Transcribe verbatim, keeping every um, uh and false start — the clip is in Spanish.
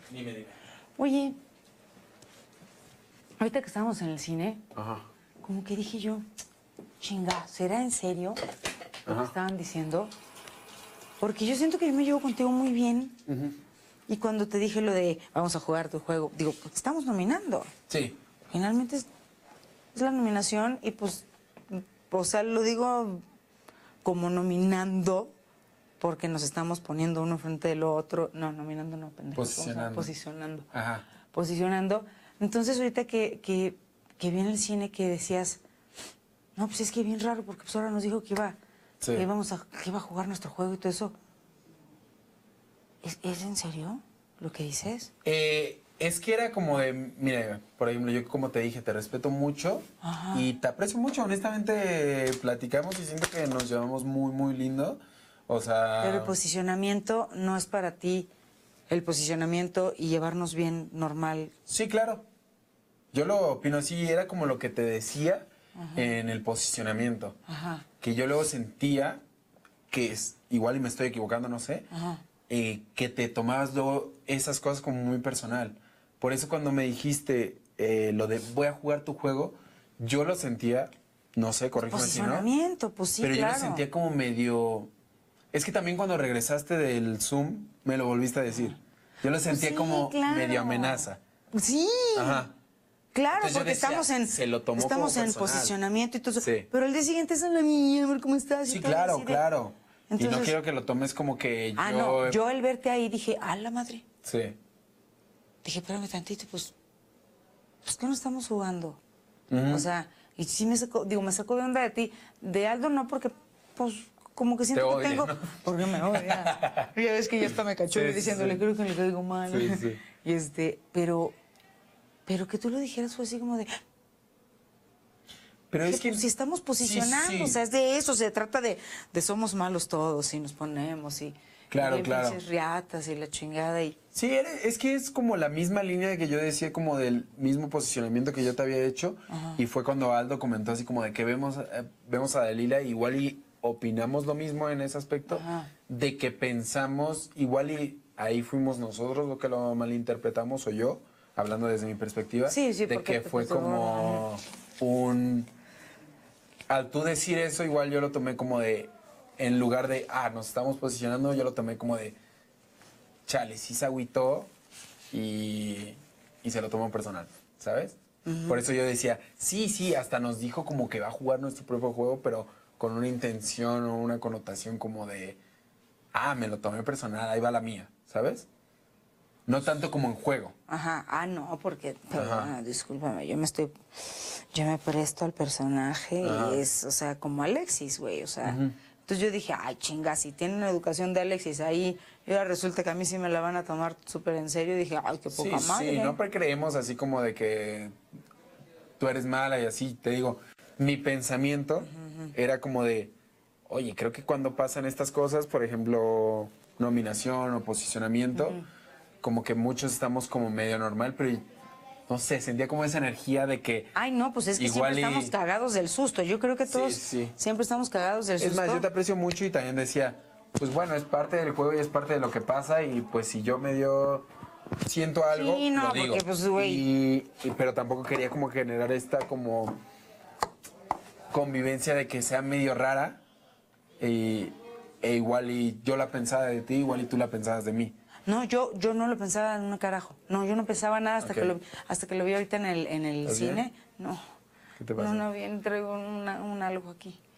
Dime, dime. Oye, ahorita que estábamos en el cine, Ajá. como que dije yo, chinga, ¿será en serio lo Ajá. que estaban diciendo? Porque yo siento que yo me llevo contigo muy bien. Uh-huh. Y cuando te dije lo de vamos a jugar tu juego, digo, pues estamos nominando. Sí. Finalmente es, es la nominación y pues, o sea, lo digo como nominando porque nos estamos poniendo uno frente del otro. No, nominando no, pendejo. Posicionando. Posicionando. Ajá. Posicionando. Entonces, ahorita que, que, que vi en el cine que decías, no, pues es que bien raro porque pues ahora nos dijo que iba, sí. que íbamos a, que iba a jugar nuestro juego y todo eso. ¿Es, ¿Es en serio lo que dices? Eh, es que era como de, mira, por ejemplo, yo como te dije, te respeto mucho. Ajá. Y te aprecio mucho. Honestamente, platicamos y siento que nos llevamos muy, muy lindo. O sea... Pero el posicionamiento no es para ti el posicionamiento y llevarnos bien normal. Sí, claro. Yo lo opino así. Era como lo que te decía Ajá. en el posicionamiento. Ajá. Que yo luego sentía que es, igual y me estoy equivocando, no sé. Ajá. Eh, que te tomabas luego esas cosas como muy personal. Por eso cuando me dijiste eh, lo de voy a jugar tu juego, yo lo sentía, no sé, corrígeme si no. Posicionamiento, pues sí, pero claro. yo lo sentía como medio... Es que también cuando regresaste del Zoom, me lo volviste a decir. Yo lo sentía pues sí, como claro. medio amenaza. Sí. Ajá. Claro, Entonces porque decía, estamos en se lo tomó estamos como en personal. Posicionamiento y todo eso. Sí. Pero el día siguiente es en la mía, a ver cómo estás. Sí, y todo claro, así de... claro. Entonces... Y no quiero que lo tomes como que ah, yo... Ah, no, yo el verte ahí dije, ¡a la madre! Sí. Dije, espérame tantito, pues, pues ¿qué no estamos jugando? Uh-huh. O sea, y sí me sacó, digo, me sacó de onda de ti. De Aldo no, porque, pues, como que siento odia, que tengo... ¿no? Porque me odia. Ya ves que ya hasta me cachó sí, diciéndole, sí. creo que le caigo mal. Sí, sí. Y este, pero, pero que tú lo dijeras fue así como de... Pero que, es que... pues, si estamos posicionando, sí, sí. o sea, es de eso, se trata de, de somos malos todos y nos ponemos y... Claro, y claro. riatas y la chingada y... Sí, es que es como la misma línea que yo decía, como del mismo posicionamiento que yo te había hecho. Ajá. Y fue cuando Aldo comentó así como de que vemos, eh, vemos a Dalila igual y opinamos lo mismo en ese aspecto. Ajá. De que pensamos, igual y ahí fuimos nosotros lo que lo malinterpretamos o yo, hablando desde mi perspectiva. Sí, sí, de que fue como un... Al tú decir eso, igual yo lo tomé como de... En lugar de, ah, nos estamos posicionando, yo lo tomé como de, chale, sí se agüitó y, y se lo tomó personal, ¿sabes? Uh-huh. Por eso yo decía, sí, sí, hasta nos dijo como que va a jugar nuestro propio juego, pero con una intención o una connotación como de, ah, me lo tomé personal, ahí va la mía, ¿sabes? No tanto como en juego. Ajá, ah, no, porque, perdona, discúlpame, yo me estoy, yo me presto al personaje Ajá. y es, o sea, como Alexis, güey, o sea... Uh-huh. Entonces yo dije, ay, chinga, si tienen una educación de Alexis ahí, y ahora resulta que a mí sí me la van a tomar súper en serio. Y dije, ay, qué poca sí, madre. Sí, no creemos así como de que tú eres mala y así. Te digo, mi pensamiento uh-huh. era como de, oye, creo que cuando pasan estas cosas, por ejemplo, nominación o posicionamiento, uh-huh. como que muchos estamos como medio normal, pero... No sé, sentía como esa energía de que... Ay, no, pues es que siempre y... estamos cagados del susto. Yo creo que todos sí, sí. siempre estamos cagados del susto. Es más, yo te aprecio mucho y también decía, pues bueno, es parte del juego y es parte de lo que pasa y pues si yo medio siento algo, sí, no, lo digo. Porque, pues, güey... Y, y, pero tampoco quería como generar esta como convivencia de que sea medio rara y, e igual y yo la pensaba de ti, igual y tú la pensabas de mí. No, yo, yo no lo pensaba en un carajo. No, yo no pensaba nada hasta, okay. que, lo, hasta que lo vi ahorita en el, en el cine. Bien? No. ¿Qué te pasa? No, no, bien, traigo una, un algo aquí.